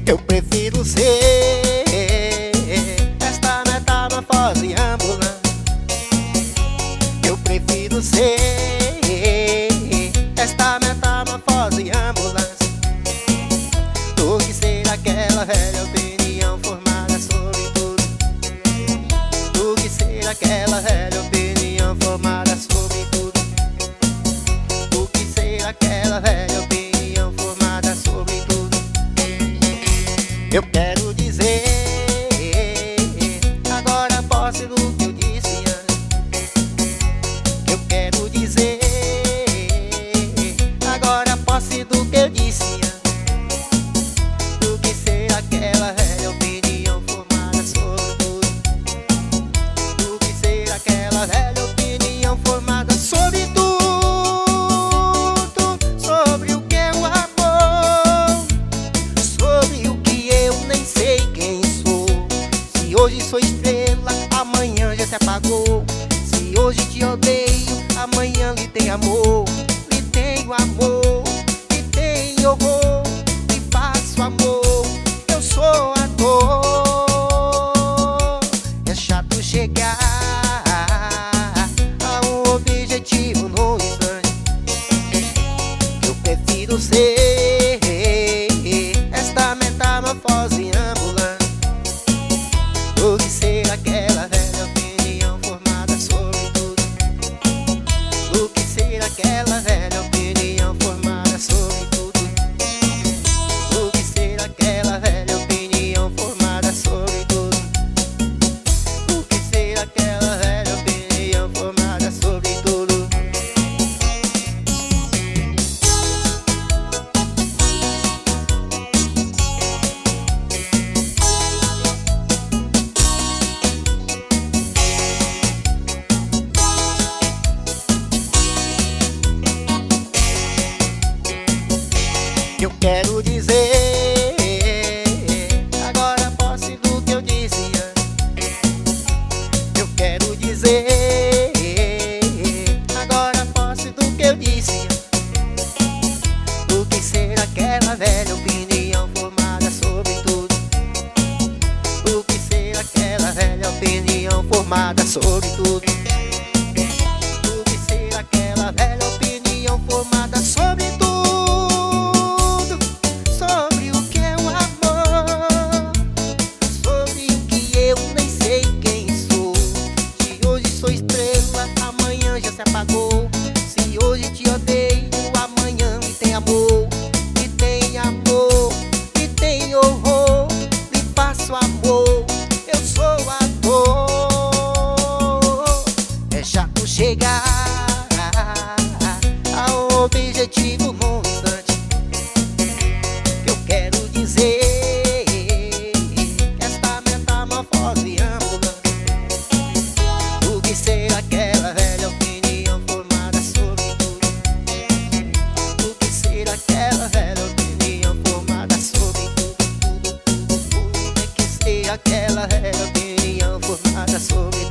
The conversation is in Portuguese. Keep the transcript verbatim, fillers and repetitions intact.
Eu prefiro ser esta metamorfose ambulante. Eu prefiro ser esta metamorfose ambulante do que ser aquela velha opinião formada sobre tudo. Do que ser aquela velha opinião formada sobre tudo. Do que ser aquela velha opinião formada sobre tudo. Eu quero dizer agora posse do que eu disse antes. Eu quero dizer agora posse do que eu disse antes. Do que ser aquela velha opinião formada sobre tudo. Do que ser aquela velha opinião formada sobre tudo. Sobre o que é o amor, sobre o que eu nem sei quem sou. Se hoje sou estrela, amanhã já se apagou. Se hoje te odeio, amanhã lhe tem amor. Lhe tenho amor, lhe tenho horror, lhe faço amor. Eu sou ator. É chato chegar a um objetivo no instante. Eu prefiro ser esta metamorfose ambulante do que ser aquela velha opinião formada sobre tudo. Do que ser aquela velha opinião formada sobre tudo. Do que ser aquela velha opinião formada sobre tudo. Do que ser aquela velha opinião formada sobre tudo. Eu quero dizer agora posse do que eu disse antes. Eu quero dizer agora posse do que eu disse antes. Do que ser aquela velha opinião formada sobre tudo. Do que ser aquela velha opinião formada sobre tudo. Do que ser aquela velha opinião formada sobre tudo. Sobre o que é o amor, sobre o que eu nem sei quem sou. Se hoje sou estrela, amanhã já se apagou. Se hoje te odeio, amanhã me tem amor. Me tem amor, me tem horror, me faço amor. Eu sou ator. É chato chegar ao objetivo num instante. Eu quero dizer esta metamorfose ambulante do que ser aquela velha opinião formada sobre tudo. Do que ser aquela velha opinião formada sobre tudo. Tudo, tudo, tudo. É que ser aquela velha opinião formada sobre tudo.